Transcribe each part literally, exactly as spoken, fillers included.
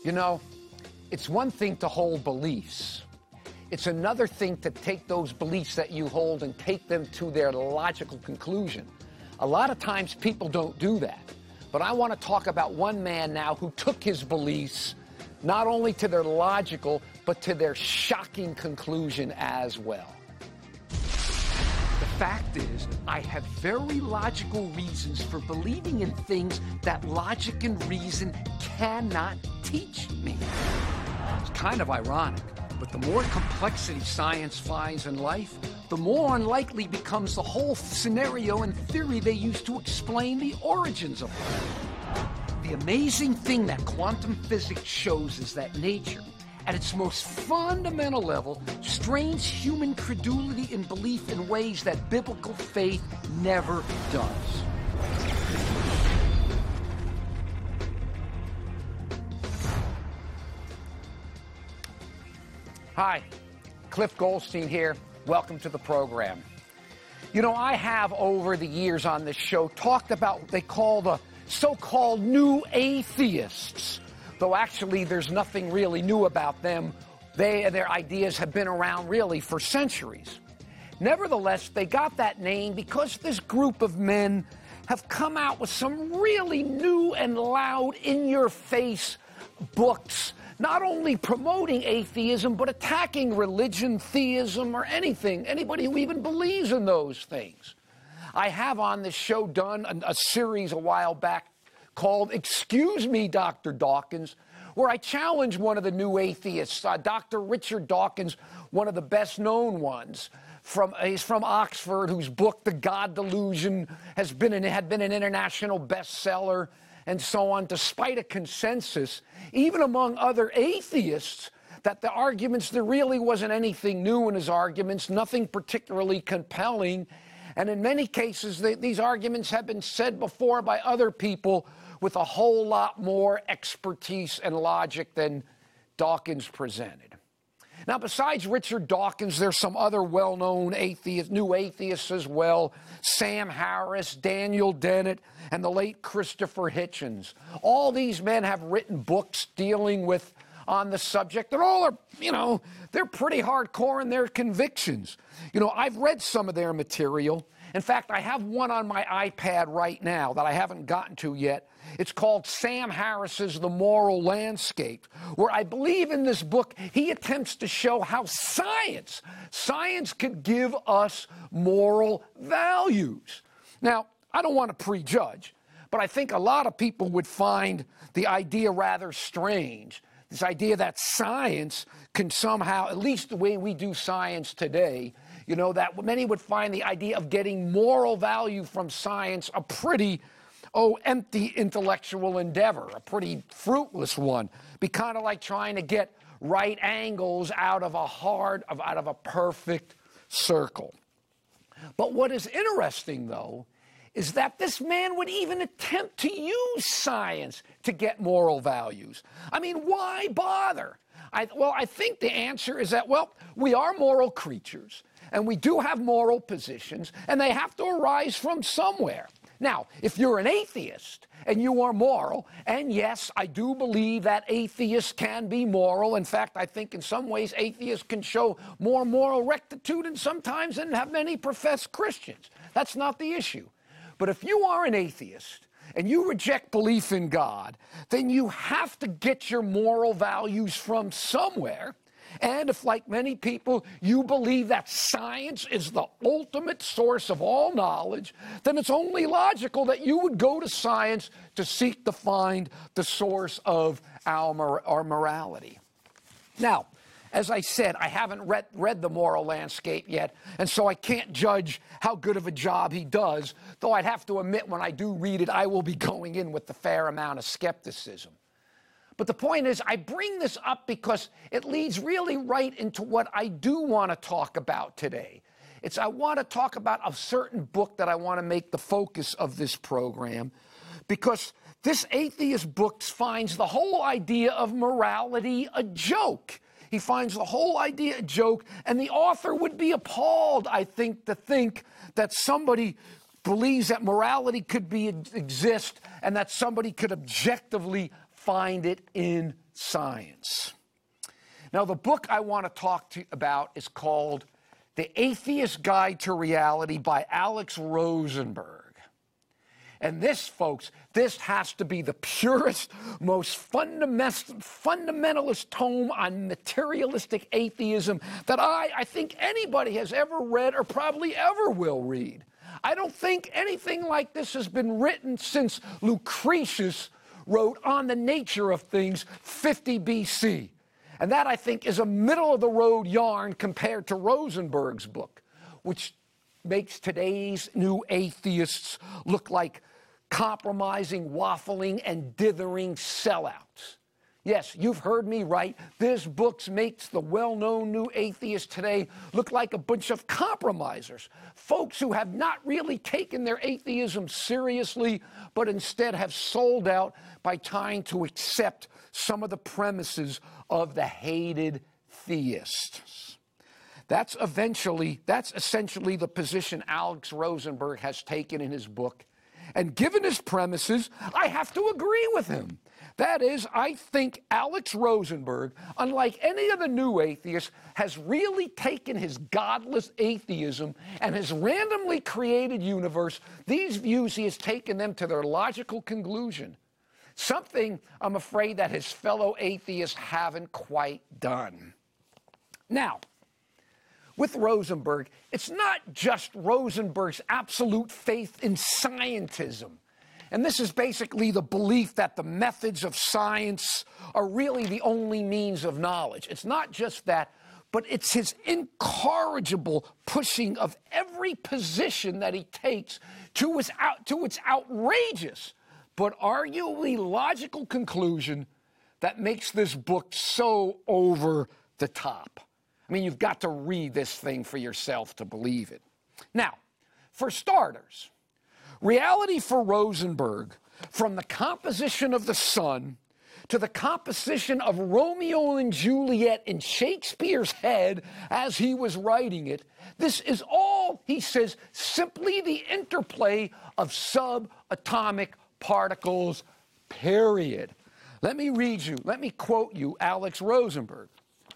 You know, it's one thing to hold beliefs. It's another thing to take those beliefs that you hold and take them to their logical conclusion. A lot of times people don't do that. But I want to talk about one man now who took his beliefs not only to their logical, but to their shocking conclusion as well. The fact is, I have very logical reasons for believing in things that logic and reason cannot teach me. It's kind of ironic, but the more complexity science finds in life, the more unlikely becomes the whole scenario and theory they use to explain the origins of life. The amazing thing that quantum physics shows is that nature, at its most fundamental level, strains human credulity and belief in ways that biblical faith never does. Hi, Cliff Goldstein here. Welcome to the program. You know, I have over the years on this show talked about what they call the so-called new atheists. Though actually there's nothing really new about them. They and their ideas have been around really for centuries. Nevertheless, they got that name because this group of men have come out with some really new and loud, in-your-face books, not only promoting atheism, but attacking religion, theism, or anything, anybody who even believes in those things. I have on this show done a, a series a while back called Excuse Me, Doctor Dawkins, where I challenge one of the new atheists, uh, Doctor Richard Dawkins, one of the best-known ones. From, he's from Oxford, whose book, The God Delusion, has been an, had been an international bestseller, and so on, despite a consensus, even among other atheists, that the arguments, there really wasn't anything new in his arguments, nothing particularly compelling. And in many cases, they, these arguments have been said before by other people with a whole lot more expertise and logic than Dawkins presented. Now, besides Richard Dawkins, there's some other well-known atheists, new atheists as well. Sam Harris, Daniel Dennett, and the late Christopher Hitchens. All these men have written books dealing with on the subject. They're all, are, you know, they're pretty hardcore in their convictions. You know, I've read some of their material. In fact, I have one on my iPad right now that I haven't gotten to yet. It's called Sam Harris's The Moral Landscape, where I believe in this book he attempts to show how science, science could give us moral values. Now, I don't want to prejudge, but I think a lot of people would find the idea rather strange. This idea that science can somehow, at least the way we do science today, you know, that many would find the idea of getting moral value from science a pretty, oh, empty intellectual endeavor, a pretty fruitless one. Be kind of like trying to get right angles out of a hard, of, out of a perfect circle. But what is interesting, though, is that this man would even attempt to use science to get moral values. I mean, why bother? I, well, I think the answer is that, well, we are moral creatures, and we do have moral positions, and they have to arise from somewhere. Now, if you're an atheist and you are moral, and yes, I do believe that atheists can be moral. In fact, I think in some ways atheists can show more moral rectitude and sometimes than have many professed Christians. That's not the issue. But if you are an atheist and you reject belief in God, then you have to get your moral values from somewhere. And if, like many people, you believe that science is the ultimate source of all knowledge, then it's only logical that you would go to science to seek to find the source of our, our morality. Now, as I said, I haven't read, read The Moral Landscape yet, and so I can't judge how good of a job he does, though I'd have to admit when I do read it, I will be going in with a fair amount of skepticism. But the point is, I bring this up because it leads really right into what I do want to talk about today. It's I want to talk about a certain book that I want to make the focus of this program, because this atheist book finds the whole idea of morality a joke. He finds the whole idea a joke, and the author would be appalled, I think, to think that somebody believes that morality could be exist and that somebody could objectively find it in science. Now, the book I want to talk to you about is called The Atheist Guide to Reality by Alex Rosenberg. And this, folks, this has to be the purest, most fundament- fundamentalist tome on materialistic atheism that I, I think anybody has ever read or probably ever will read. I don't think anything like this has been written since Lucretius wrote On the Nature of Things, fifty B C. And that, I think, is a middle-of-the-road yarn compared to Rosenberg's book, which makes today's new atheists look like compromising, waffling, and dithering sellouts. Yes, you've heard me right. This book makes the well-known new atheists today look like a bunch of compromisers, folks who have not really taken their atheism seriously, but instead have sold out by trying to accept some of the premises of the hated theists. That's eventually, that's essentially the position Alex Rosenberg has taken in his book. And given his premises, I have to agree with him. That is, I think Alex Rosenberg, unlike any of the new atheists, has really taken his godless atheism and his randomly created universe, these views, he has taken them to their logical conclusion. Something, I'm afraid, that his fellow atheists haven't quite done. Now, with Rosenberg, it's not just Rosenberg's absolute faith in scientism. And this is basically the belief that the methods of science are really the only means of knowledge. It's not just that, but it's his incorrigible pushing of every position that he takes to its, out, to its outrageous but arguably logical conclusion that makes this book so over the top. I mean, you've got to read this thing for yourself to believe it. Now, for starters, reality for Rosenberg, from the composition of the sun to the composition of Romeo and Juliet in Shakespeare's head as he was writing it, this is all, he says, simply the interplay of subatomic particles, period. Let me read you, let me quote you Alex Rosenberg.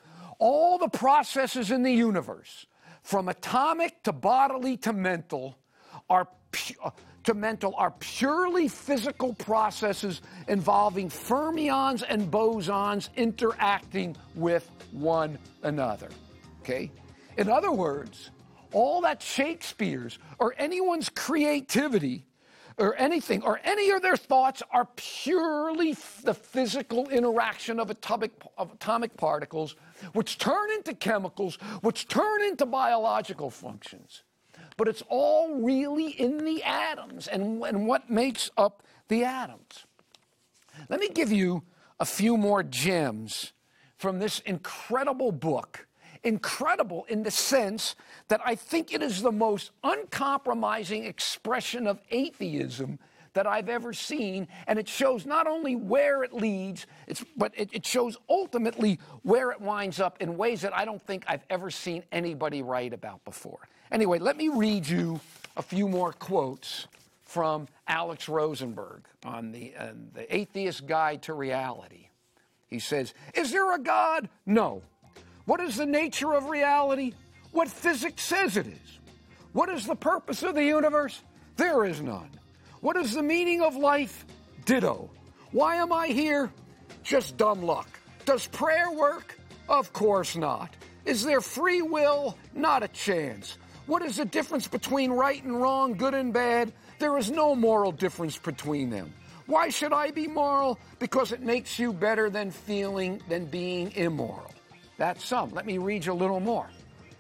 All the processes in the universe, from atomic to bodily to mental, are pu- to mental are purely physical processes involving fermions and bosons interacting with one another. Okay? In other words, all that Shakespeare's or anyone's creativity or anything, or any of their thoughts are purely f- the physical interaction of atomic, of atomic particles, which turn into chemicals, which turn into biological functions. But it's all really in the atoms and, and what makes up the atoms. Let me give you a few more gems from this incredible book. Incredible in the sense that I think it is the most uncompromising expression of atheism that I've ever seen, and it shows not only where it leads, it's, but it, it shows ultimately where it winds up in ways that I don't think I've ever seen anybody write about before. Anyway, let me read you a few more quotes from Alex Rosenberg on the, uh, the Atheist Guide to Reality. He says, "Is there a God? No. What is the nature of reality? What physics says it is. What is the purpose of the universe? There is none. What is the meaning of life? Ditto. Why am I here? Just dumb luck. Does prayer work? Of course not. Is there free will? Not a chance. What is the difference between right and wrong, good and bad? There is no moral difference between them. Why should I be moral? Because it makes you better than feeling than being immoral." That's some. Let me read you a little more.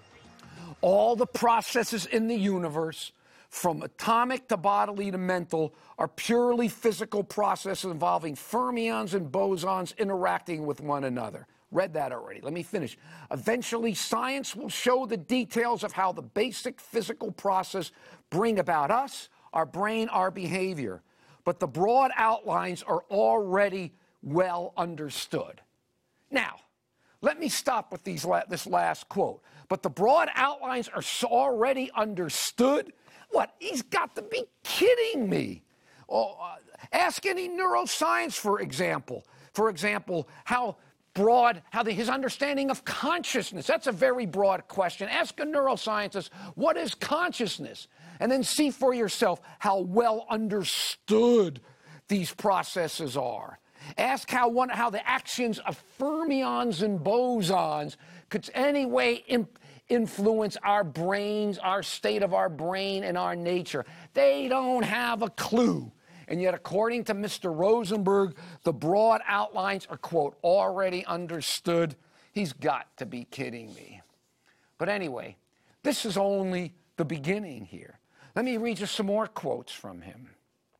All the processes in the universe, from atomic to bodily to mental, are purely physical processes involving fermions and bosons interacting with one another. Read that already. Let me finish. Eventually, science will show the details of how the basic physical process bring about us, our brain, our behavior. But the broad outlines are already well understood. Now, let me stop with these la- this last quote. But the broad outlines are so already understood? What? He's got to be kidding me. Oh, uh, ask any neuroscience, for example. for example, how broad, how the, his understanding of consciousness, that's a very broad question. Ask a neuroscientist, what is consciousness? And then see for yourself how well understood these processes are. Ask how, one, how the actions of fermions and bosons could any way imp- influence our brains, our state of our brain, and our nature. They don't have a clue. And yet, according to Mister Rosenberg, the broad outlines are, quote, already understood. He's got to be kidding me. But anyway, this is only the beginning here. Let me read you some more quotes from him.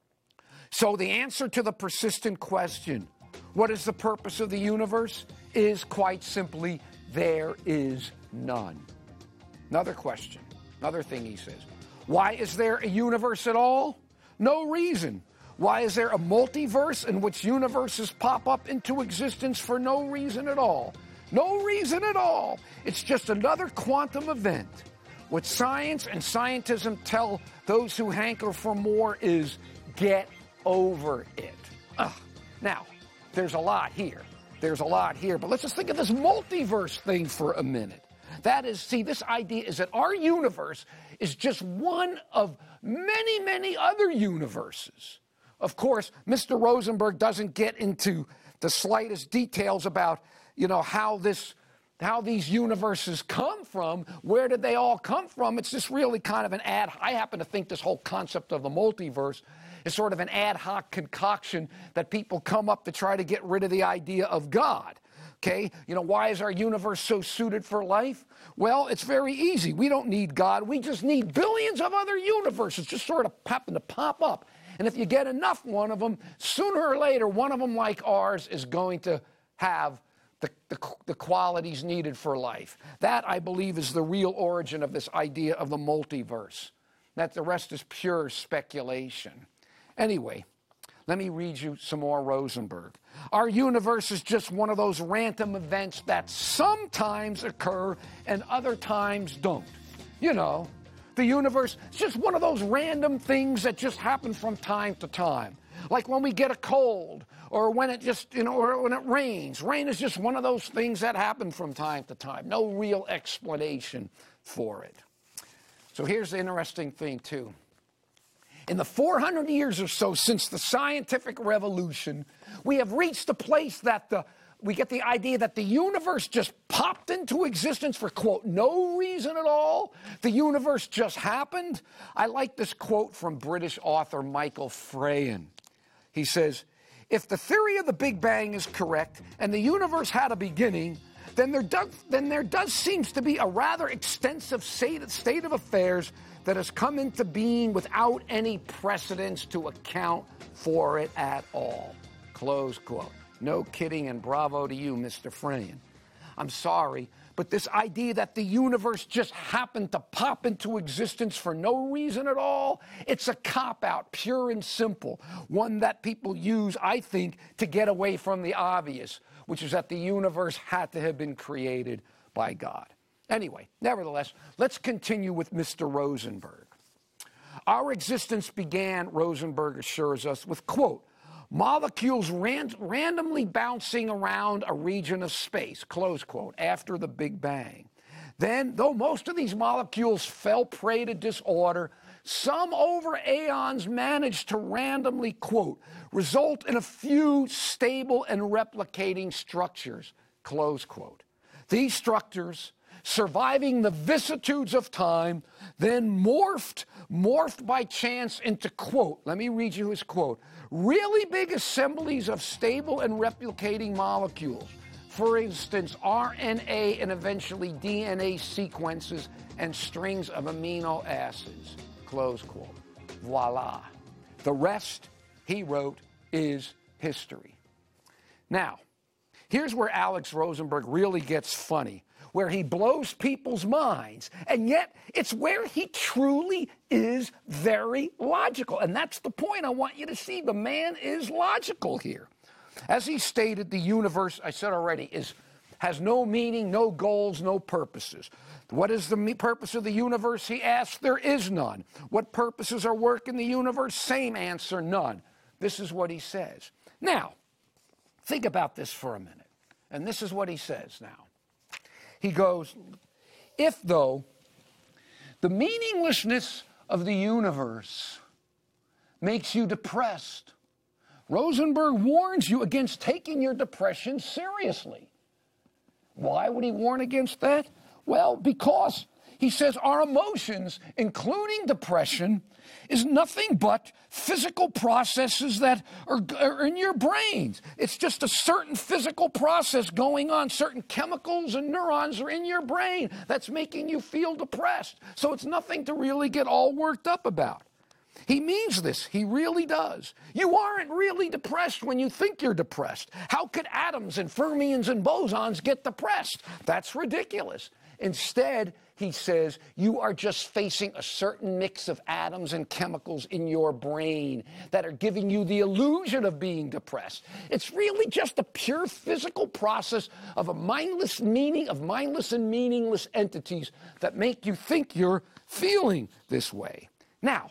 So the answer to the persistent question, what is the purpose of the universe, is quite simply, there is none. Another question, another thing he says. Why is there a universe at all? No reason. Why is there a multiverse in which universes pop up into existence for no reason at all? No reason at all. It's just another quantum event. What science and scientism tell those who hanker for more is get over it. Ugh. Now, there's a lot here. There's a lot here. But let's just think of this multiverse thing for a minute. That is, see, this idea is that our universe is just one of many, many other universes. Of course, Mister Rosenberg doesn't get into the slightest details about, you know, how this, how these universes come from. Where did they all come from? It's just really kind of an ad. I happen to think this whole concept of the multiverse is sort of an ad hoc concoction that people come up to try to get rid of the idea of God. Okay, you know, why is our universe so suited for life? Well, it's very easy. We don't need God. We just need billions of other universes just sort of happen to pop up. And if you get enough one of them, sooner or later, one of them like ours is going to have the, the, the qualities needed for life. That, I believe, is the real origin of this idea of the multiverse. That the rest is pure speculation. Anyway, let me read you some more Rosenberg. Our universe is just one of those random events that sometimes occur and other times don't. You know, the universe is just one of those random things that just happen from time to time. Like when we get a cold, or when it just, you know, or when it rains. Rain is just one of those things that happen from time to time. No real explanation for it. So here's the interesting thing, too. In the four hundred years or so since the scientific revolution, we have reached a place that the, we get the idea that the universe just popped into existence for, quote, no reason at all. The universe just happened. I like this quote from British author Michael Frayn. He says, if the theory of the Big Bang is correct and the universe had a beginning, then there does, then there does seems to be a rather extensive state of affairs that has come into being without any precedents to account for it at all. Close quote. No kidding, and bravo to you, Mister Frayn. I'm sorry, but this idea that the universe just happened to pop into existence for no reason at all, it's a cop-out, pure and simple, one that people use, I think, to get away from the obvious, which is that the universe had to have been created by God. Anyway, nevertheless, let's continue with Mister Rosenberg. Our existence began, Rosenberg assures us, with, quote, molecules ran- randomly bouncing around a region of space, close quote, after the Big Bang. Then, though most of these molecules fell prey to disorder, some over aeons managed to randomly, quote, result in a few stable and replicating structures, close quote. These structures, surviving the vicissitudes of time, then morphed, morphed by chance into, quote, let me read you his quote, really big assemblies of stable and replicating molecules. For instance, R N A and eventually D N A sequences and strings of amino acids, close quote. Voila. The rest, he wrote, is history. Now, here's where Alex Rosenberg really gets funny, where he blows people's minds, and yet it's where he truly is very logical. And that's the point I want you to see. The man is logical here. As he stated, the universe, I said already, is has no meaning, no goals, no purposes. What is the purpose of the universe, he asks? There is none. What purposes are work in the universe? Same answer, none. This is what he says. Now, Think about this for a minute. And this is what he says now. He goes, if, though, the meaninglessness of the universe makes you depressed, Rosenberg warns you against taking your depression seriously. Why would he warn against that? Well, because he says our emotions, including depression, is nothing but physical processes that are, are in your brains. It's just a certain physical process going on. Certain chemicals and neurons are in your brain that's making you feel depressed. So it's nothing to really get all worked up about. He means this. He really does. You aren't really depressed when you think you're depressed. How could atoms and fermions and bosons get depressed? That's ridiculous. Instead, he says, you are just facing a certain mix of atoms and chemicals in your brain that are giving you the illusion of being depressed. It's really just a pure physical process of a mindless meaning, of mindless and meaningless entities that make you think you're feeling this way. Now,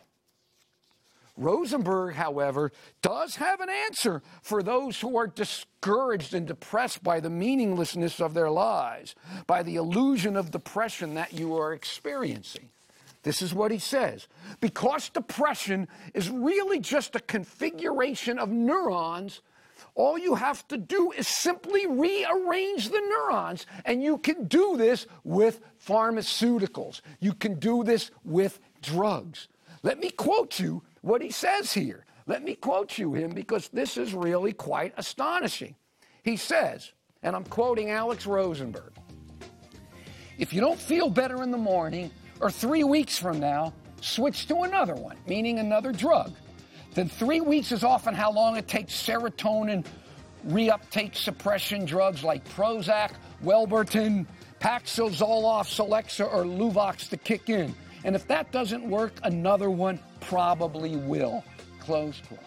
Rosenberg, however, does have an answer for those who are discouraged and depressed by the meaninglessness of their lives, by the illusion of depression that you are experiencing. This is what he says. Because depression is really just a configuration of neurons, all you have to do is simply rearrange the neurons, and you can do this with pharmaceuticals. You can do this with drugs. Let me quote you what he says here. Let me quote you him because this is really quite astonishing. He says, and I'm quoting Alex Rosenberg, if you don't feel better in the morning or three weeks from now, switch to another one, meaning another drug. Then three weeks is often how long it takes serotonin reuptake suppression drugs like Prozac, Welberton, Paxil, Zoloft, Celexa, or Luvox to kick in. And if that doesn't work, another one probably will. Close quote.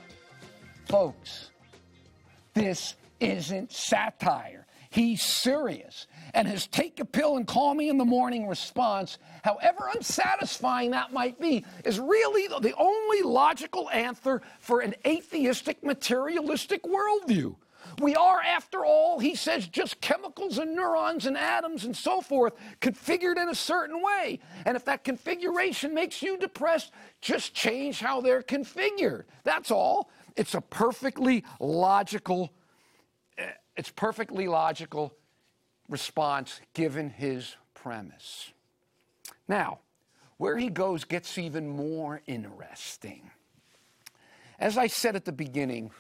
Folks, this isn't satire. He's serious. And his take a pill and call me in the morning response, however unsatisfying that might be, is really the only logical answer for an atheistic, materialistic worldview. We are, after all, he says, just chemicals and neurons and atoms and so forth configured in a certain way. And if that configuration makes you depressed, just change how they're configured. That's all. It's a perfectly logical, it's perfectly logical response given his premise. Now, where he goes gets even more interesting. As I said at the beginning,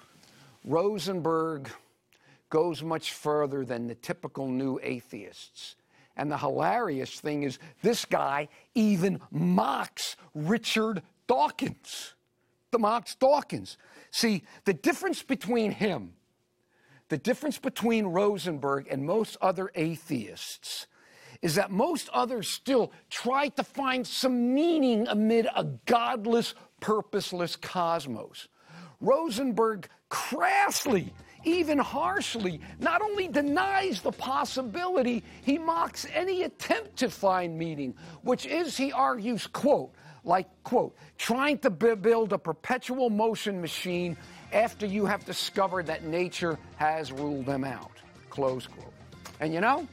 Rosenberg goes much further than the typical new atheists. And the hilarious thing is this guy even mocks Richard Dawkins. The mocks Dawkins. See, the difference between him, the difference between Rosenberg and most other atheists is that most others still try to find some meaning amid a godless, purposeless cosmos. Rosenberg crassly, even harshly, not only denies the possibility, he mocks any attempt to find meaning, which is, he argues, quote, like, quote, trying to b- build a perpetual motion machine after you have discovered that nature has ruled them out, close quote. And you know,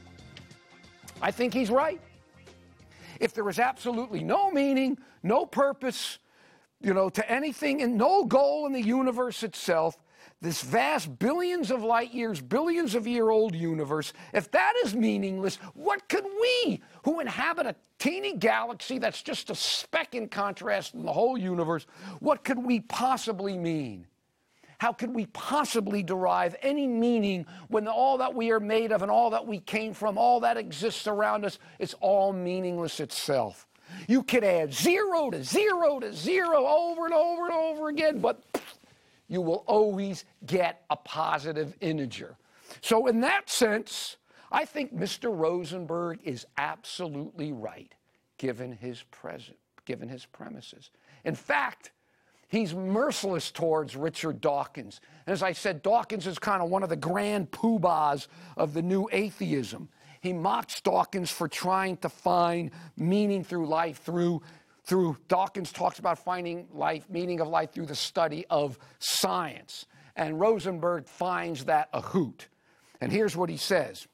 I think he's right. If there is absolutely no meaning, no purpose, you know, to anything and no goal in the universe itself, this vast billions of light years, billions of year old universe, if that is meaningless, what could we, who inhabit a teeny galaxy that's just a speck in contrast in the whole universe, what could we possibly mean? How could we possibly derive any meaning when all that we are made of and all that we came from, all that exists around us, is all meaningless itself? You could add zero to zero to zero over and over and over again, but you will always get a positive integer. So in that sense, I think Mister Rosenberg is absolutely right, given his present, given his premises. In fact, he's merciless towards Richard Dawkins. And as I said, Dawkins is kind of one of the grand poobahs of the new atheism. He mocks Dawkins for trying to find meaning through life through, through Dawkins talks about finding life, meaning of life through the study of science. And Rosenberg finds that a hoot. And here's what he says.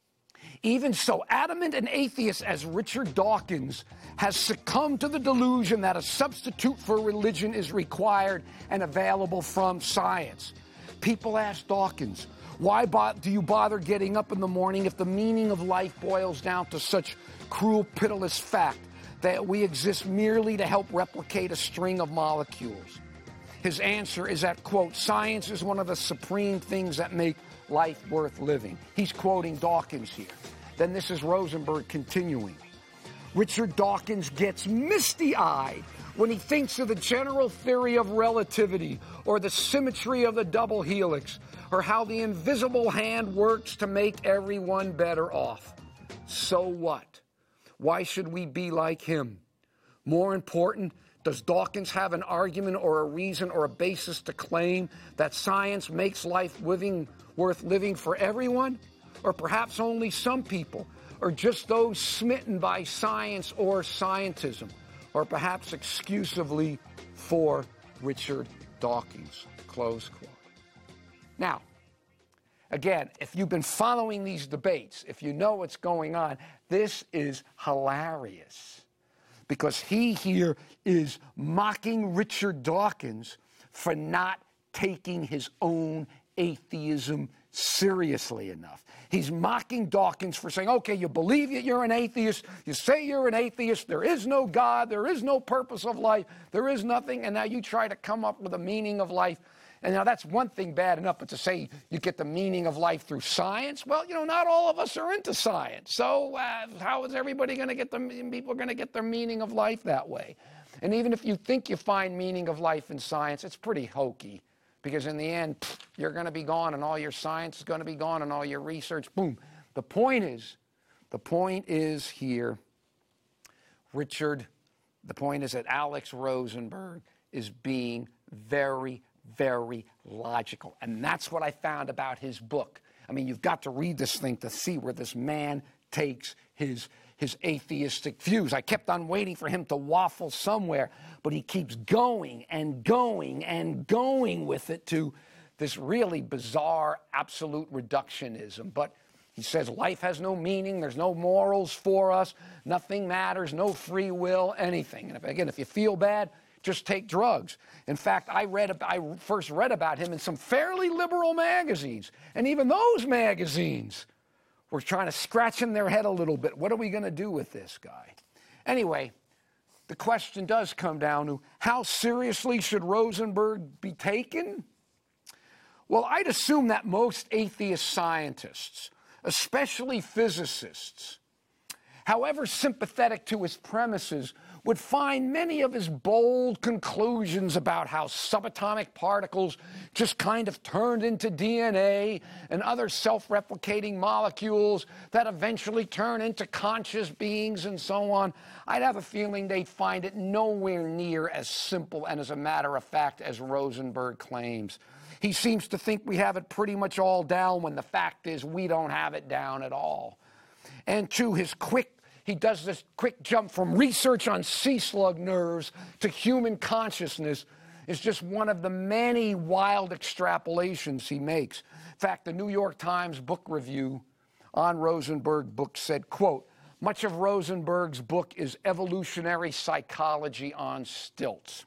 Even so adamant an atheist as Richard Dawkins has succumbed to the delusion that a substitute for religion is required and available from science. People ask Dawkins, why bo- do you bother getting up in the morning if the meaning of life boils down to such cruel, pitiless fact that we exist merely to help replicate a string of molecules? His answer is that, quote, science is one of the supreme things that make life worth living. He's quoting Dawkins here. Then this is Rosenberg continuing. Richard Dawkins gets misty-eyed when he thinks of the general theory of relativity or the symmetry of the double helix or how the invisible hand works to make everyone better off. So what? Why should we be like him? More important, does Dawkins have an argument or a reason or a basis to claim that science makes life living worth living for everyone? Or perhaps only some people? Or just those smitten by science or scientism? Or perhaps exclusively for Richard Dawkins? Close quote. Now, again, if you've been following these debates, if you know what's going on, this is hilarious. Because he here is mocking Richard Dawkins for not taking his own atheism seriously enough. He's mocking Dawkins for saying, okay, you believe that you're an atheist, you say you're an atheist, there is no God, there is no purpose of life, there is nothing, and now you try to come up with a meaning of life. And now that's one thing bad enough, but to say you get the meaning of life through science, well, you know, not all of us are into science. So uh, how is everybody going to get the, people going to get their meaning of life that way? And even if you think you find meaning of life in science, it's pretty hokey. Because in the end, pff, you're going to be gone and all your science is going to be gone and all your research, boom. The point is, the point is here, Richard, the point is that Alex Rosenberg is being very, very logical. And that's what I found about his book. I mean, you've got to read this thing to see where this man takes his his atheistic views. I kept on waiting for him to waffle somewhere, but he keeps going and going and going with it to this really bizarre absolute reductionism. But he says life has no meaning, there's no morals for us, nothing matters, no free will, anything. And if, again, if you feel bad, just take drugs. In fact, I read, I first read about him in some fairly liberal magazines, and even those magazines were trying to scratch in their head a little bit. What are we going to do with this guy? Anyway, the question does come down to how seriously should Rosenberg be taken? Well, I'd assume that most atheist scientists, especially physicists, however sympathetic to his premises, would find many of his bold conclusions about how subatomic particles just kind of turned into D N A and other self-replicating molecules that eventually turn into conscious beings and so on. I'd have a feeling they'd find it nowhere near as simple and as a matter of fact as Rosenberg claims. He seems to think we have it pretty much all down when the fact is we don't have it down at all. And to his quick He does this quick jump from research on sea slug nerves to human consciousness is just one of the many wild extrapolations he makes. In fact, the New York Times book review on Rosenberg's book said, quote, much of Rosenberg's book is evolutionary psychology on stilts.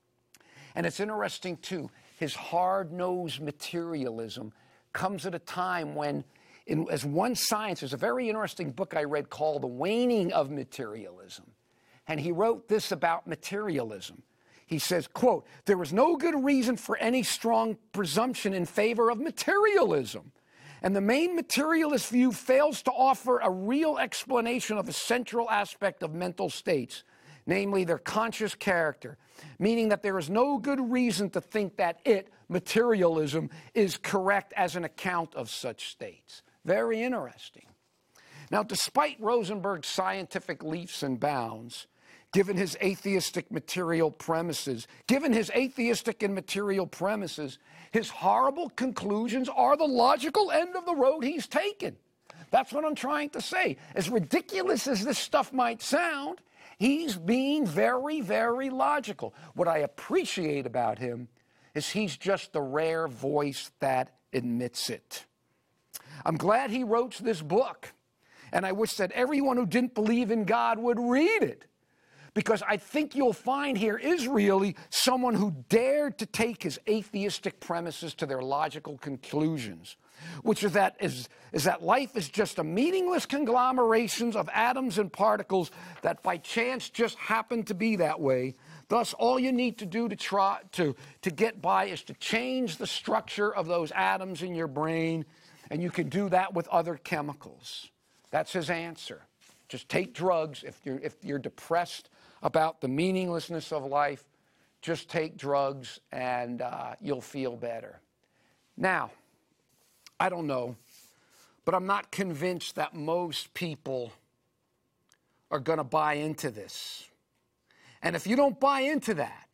And it's interesting, too, his hard-nosed materialism comes at a time when In, as one science, there's a very interesting book I read called The Waning of Materialism. And he wrote this about materialism. He says, quote, there is no good reason for any strong presumption in favor of materialism. And the main materialist view fails to offer a real explanation of a central aspect of mental states, namely their conscious character, meaning that there is no good reason to think that it, materialism, is correct as an account of such states. Very interesting. Now, despite Rosenberg's scientific leaps and bounds, given his atheistic material premises, given his atheistic and material premises, his horrible conclusions are the logical end of the road he's taken. That's what I'm trying to say. As ridiculous as this stuff might sound, he's being very, very logical. What I appreciate about him is he's just the rare voice that admits it. I'm glad he wrote this book, and I wish that everyone who didn't believe in God would read it, because I think you'll find here is really someone who dared to take his atheistic premises to their logical conclusions, which is that, is, is that life is just a meaningless conglomerations of atoms and particles that by chance just happen to be that way. Thus, all you need to do to try to, to get by is to change the structure of those atoms in your brain, and you can do that with other chemicals. That's his answer. Just take drugs. If you're, if you're depressed about the meaninglessness of life, just take drugs and uh, you'll feel better. Now, I don't know, but I'm not convinced that most people are going to buy into this. And if you don't buy into that,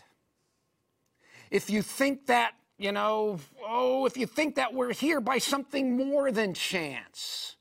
if you think that, you know, oh, if you think that we're here by something more than chance,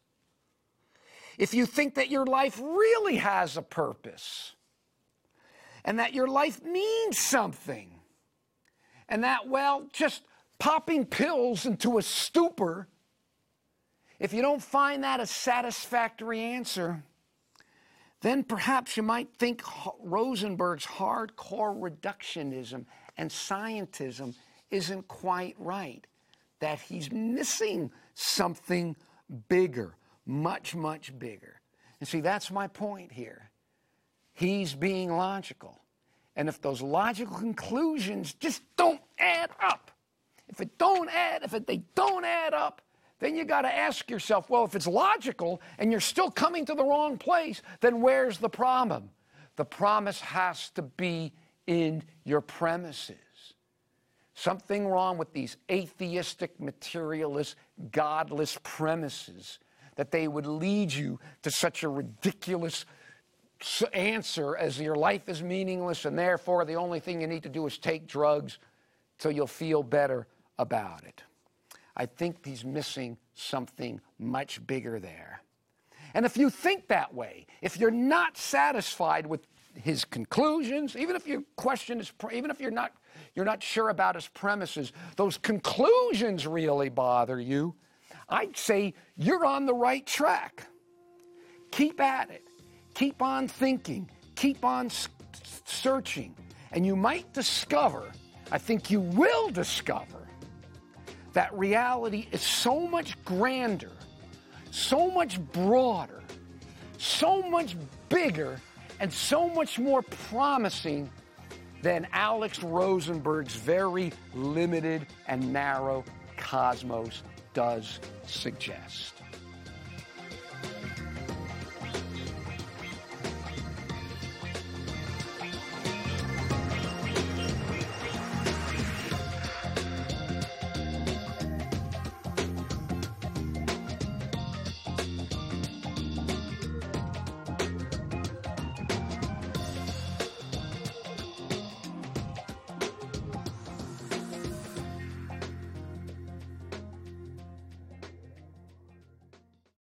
if you think that your life really has a purpose, and that your life means something, and that, well, just popping pills into a stupor, if you don't find that a satisfactory answer, then perhaps you might think Rosenberg's hardcore reductionism and scientism isn't quite right, that he's missing something bigger, much, much bigger. And see, that's my point here. He's being logical. And if those logical conclusions just don't add up, if it don't add, if it, they don't add up, then you got to ask yourself, well, if it's logical and you're still coming to the wrong place, then where's the problem? The promise has to be in your premises. Something wrong with these atheistic, materialist, godless premises that they would lead you to such a ridiculous answer as your life is meaningless and therefore the only thing you need to do is take drugs so you'll feel better about it. I think he's missing something much bigger there. And if you think that way, if you're not satisfied with his conclusions, even if you question his, even if you're not, you're not sure about his premises, those conclusions really bother you, I'd say you're on the right track. Keep at it. Keep on thinking. Keep on searching. And you might discover, I think you will discover, that reality is so much grander, so much broader, so much bigger, and so much more promising than Alex Rosenberg's very limited and narrow cosmos does suggest.